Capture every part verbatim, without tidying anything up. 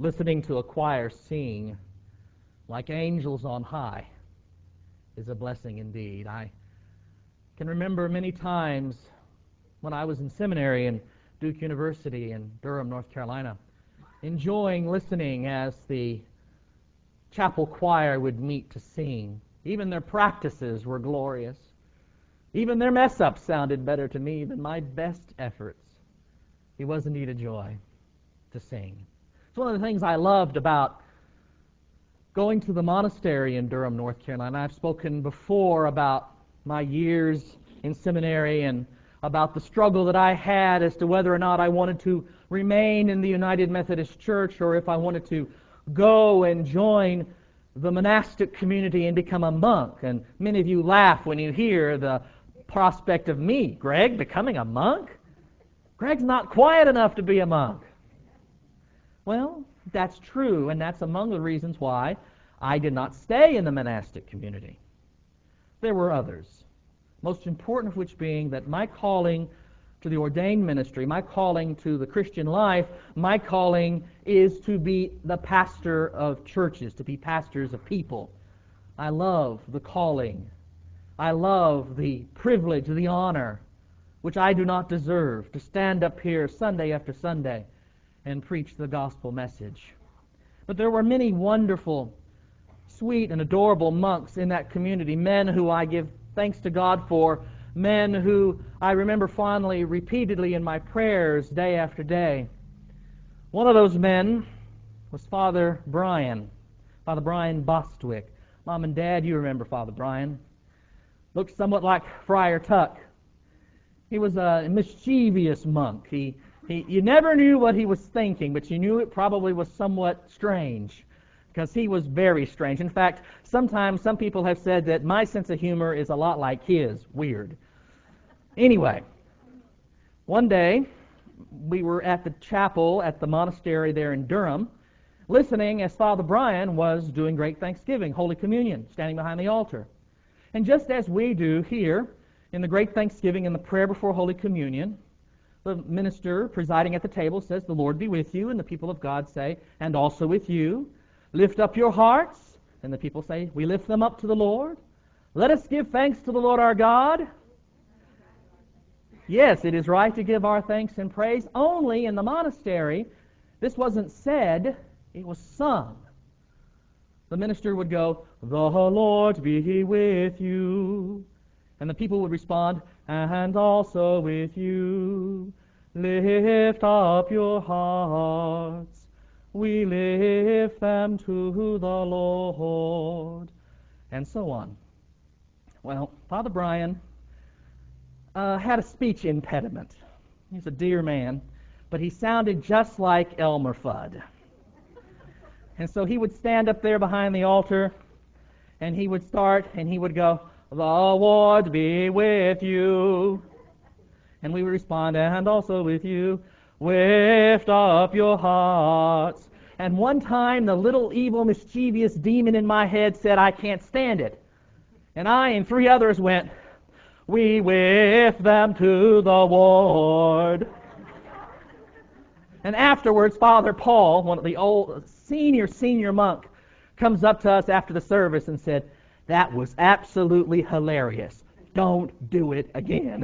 Listening to a choir sing like angels on high is a blessing indeed. I can remember many times when I was in seminary in Duke University in Durham, North Carolina, enjoying listening as the chapel choir would meet to sing. Even their practices were glorious. Even their mess-ups sounded better to me than my best efforts. It was indeed a joy to sing. It's one of the things I loved about going to the monastery in Durham, North Carolina. I've spoken before about my years in seminary and about the struggle that I had as to whether or not I wanted to remain in the United Methodist Church or if I wanted to go and join the monastic community and become a monk. And many of you laugh when you hear the prospect of me, Greg, becoming a monk? Greg's not quiet enough to be a monk. Well, that's true, and that's among the reasons why I did not stay in the monastic community. There were others, most important of which being that my calling to the ordained ministry, my calling to the Christian life, my calling is to be the pastor of churches, to be pastors of people. I love the calling. I love the privilege, the honor, which I do not deserve, to stand up here Sunday after Sunday and preach the gospel message. But there were many wonderful, sweet, and adorable monks in that community, men who I give thanks to God for, men who I remember fondly, repeatedly in my prayers day after day. One of those men was Father Brian, Father Brian Bostwick. Mom and Dad, you remember Father Brian. Looked somewhat like Friar Tuck. He was a mischievous monk. He, he, you never knew what he was thinking, but you knew it probably was somewhat strange, because he was very strange. In fact, sometimes some people have said that my sense of humor is a lot like his, weird. Anyway, one day we were at the chapel at the monastery there in Durham, listening as Father Brian was doing Great Thanksgiving, Holy Communion, standing behind the altar. And just as we do here in the Great Thanksgiving and the prayer before Holy Communion, the minister presiding at the table says, "The Lord be with you," and the people of God say, "And also with you. Lift up your hearts," and the people say, "We lift them up to the Lord. Let us give thanks to the Lord our God." Yes, it is right to give our thanks and praise. Only in the monastery, this wasn't said, it was sung. The minister would go, "The Lord be with you." And the people would respond, "And also with you. Lift up your hearts. We lift them to the Lord." And so on. Well, Father Brian uh, had a speech impediment. He's a dear man, but he sounded just like Elmer Fudd. And so he would stand up there behind the altar, and he would start, and he would go, "The Lord be with you." And we would respond, "And also with you. Lift up your hearts." And one time, the little evil, mischievous demon in my head said, "I can't stand it." And I and three others went, "We lift them to the Lord." And afterwards, Father Paul, one of the old senior, senior monk, comes up to us after the service and said, "That was absolutely hilarious. Don't do it again."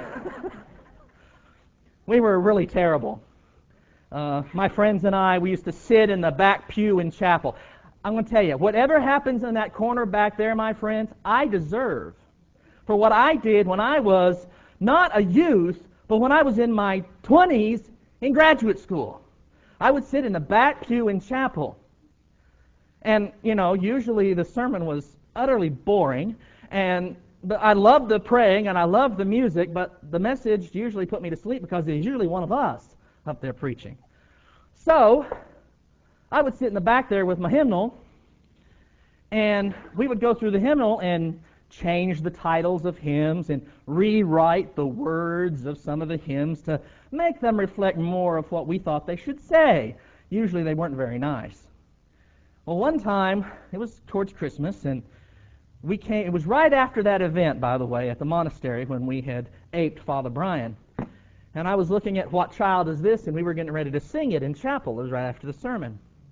We were really terrible. Uh, my friends and I, we used to sit in the back pew in chapel. I'm going to tell you, whatever happens in that corner back there, my friends, I deserve for what I did when I was not a youth, but when I was in my twenties in graduate school. I would sit in the back pew in chapel. And, you know, usually the sermon was utterly boring, and the, I loved the praying and I loved the music, but the message usually put me to sleep because there's usually one of us up there preaching. So I would sit in the back there with my hymnal, and we would go through the hymnal and change the titles of hymns and rewrite the words of some of the hymns to make them reflect more of what we thought they should say. Usually they weren't very nice. Well, one time, it was towards Christmas, and we came, it was right after that event, by the way, at the monastery when we had aped Father Brian. And I was looking at What Child Is This? And we were getting ready to sing it in chapel. It was right after the sermon.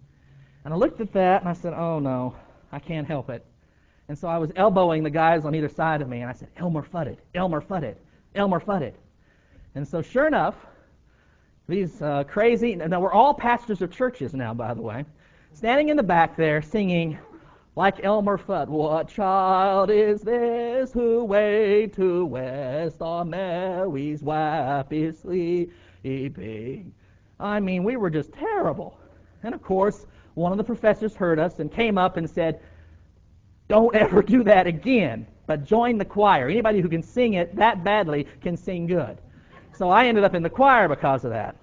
And I looked at that and I said, oh no, I can't help it. And so I was elbowing the guys on either side of me, and I said, Elmer Fudd, Elmer Fudd, Elmer Fudd. And so sure enough, these uh, crazy, now we're all pastors of churches now, by the way, standing in the back there singing like Elmer Fudd, what child is this who way to west on Mary's wife is sleeping? I mean, we were just terrible. And of course, one of the professors heard us and came up and said, don't ever do that again, but join the choir. Anybody who can sing it that badly can sing good. So I ended up in the choir because of that.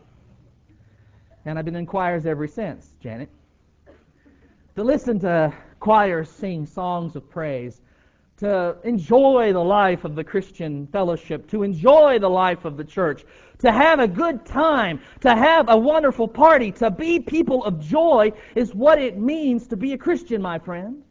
And I've been in choirs ever since, Janet. To listen to choirs sing songs of praise, to enjoy the life of the Christian fellowship, to enjoy the life of the church, to have a good time, to have a wonderful party, to be people of joy is what it means to be a Christian, my friend.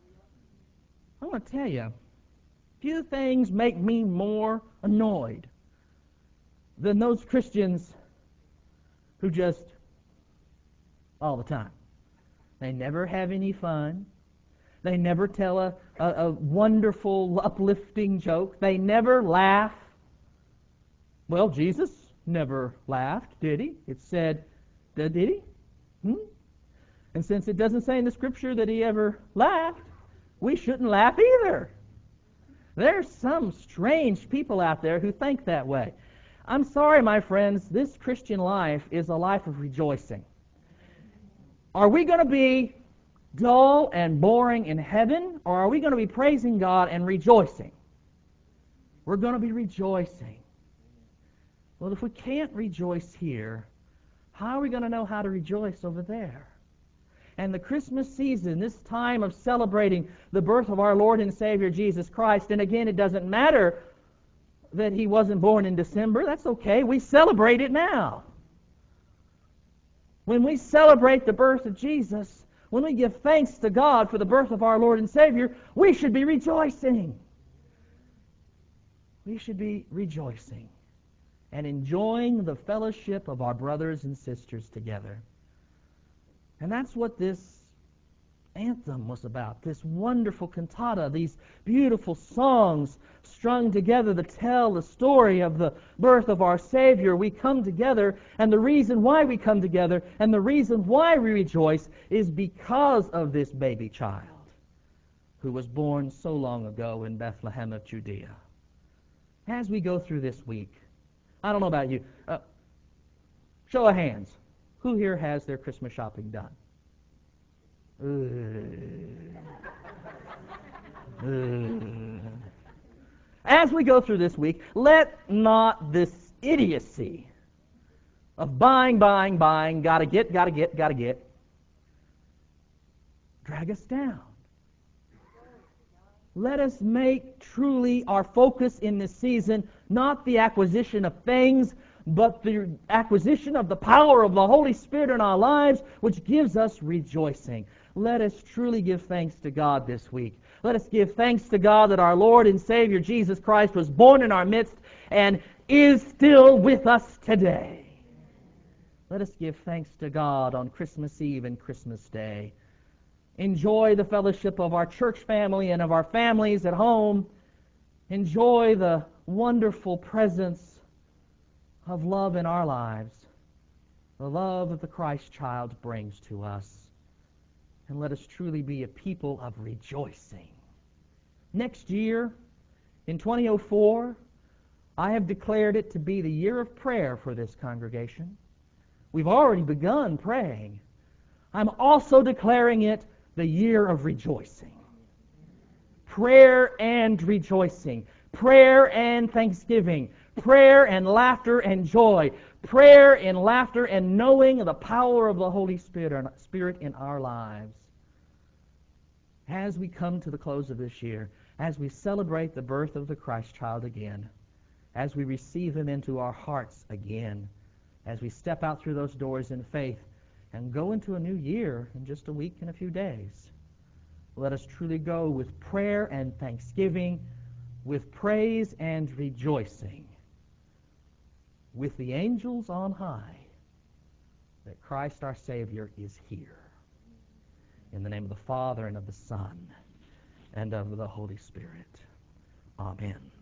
I want to tell you, few things make me more annoyed than those Christians who just, all the time, they never have any fun. They never tell a, a, a wonderful, uplifting joke. They never laugh. Well, Jesus never laughed, did he? It said, did he? Hmm? And since it doesn't say in the Scripture that he ever laughed, we shouldn't laugh either. There's some strange people out there who think that way. I'm sorry, my friends, this Christian life is a life of rejoicing. Are we going to be dull and boring in heaven, or are we going to be praising God and rejoicing? We're going to be rejoicing. Well, if we can't rejoice here, how are we going to know how to rejoice over there? And the Christmas season, this time of celebrating the birth of our Lord and Savior Jesus Christ, and again, it doesn't matter that he wasn't born in December. That's okay. We celebrate it now. When we celebrate the birth of Jesus, when we give thanks to God for the birth of our Lord and Savior, we should be rejoicing. We should be rejoicing and enjoying the fellowship of our brothers and sisters together. And that's what this anthem was about, this wonderful cantata, these beautiful songs strung together to tell the story of the birth of our Savior. We come together, and the reason why we come together and the reason why we rejoice is because of this baby child who was born so long ago in Bethlehem of Judea. As we go through this week, I don't know about you, uh, show of hands, who here has their Christmas shopping done? Uh, uh. As we go through this week, let not this idiocy of buying, buying, buying, gotta get, gotta get, gotta get, drag us down. Let us make truly our focus in this season not the acquisition of things, but the acquisition of the power of the Holy Spirit in our lives, which gives us rejoicing. Let us truly give thanks to God this week. Let us give thanks to God that our Lord and Savior Jesus Christ was born in our midst and is still with us today. Let us give thanks to God on Christmas Eve and Christmas Day. Enjoy the fellowship of our church family and of our families at home. Enjoy the wonderful presence of love in our lives, the love that the Christ child brings to us. And let us truly be a people of rejoicing. Next year, in twenty oh four, I have declared it to be the year of prayer for this congregation. We've already begun praying. I'm also declaring it the year of rejoicing. Prayer and rejoicing. Prayer and thanksgiving. Prayer and laughter and joy. Prayer and laughter and knowing the power of the Holy Spirit in our lives. As we come to the close of this year, as we celebrate the birth of the Christ child again, as we receive him into our hearts again, as we step out through those doors in faith and go into a new year in just a week and a few days, let us truly go with prayer and thanksgiving, with praise and rejoicing, with the angels on high, that Christ our Savior is here. In the name of the Father, and of the Son, and of the Holy Spirit. Amen.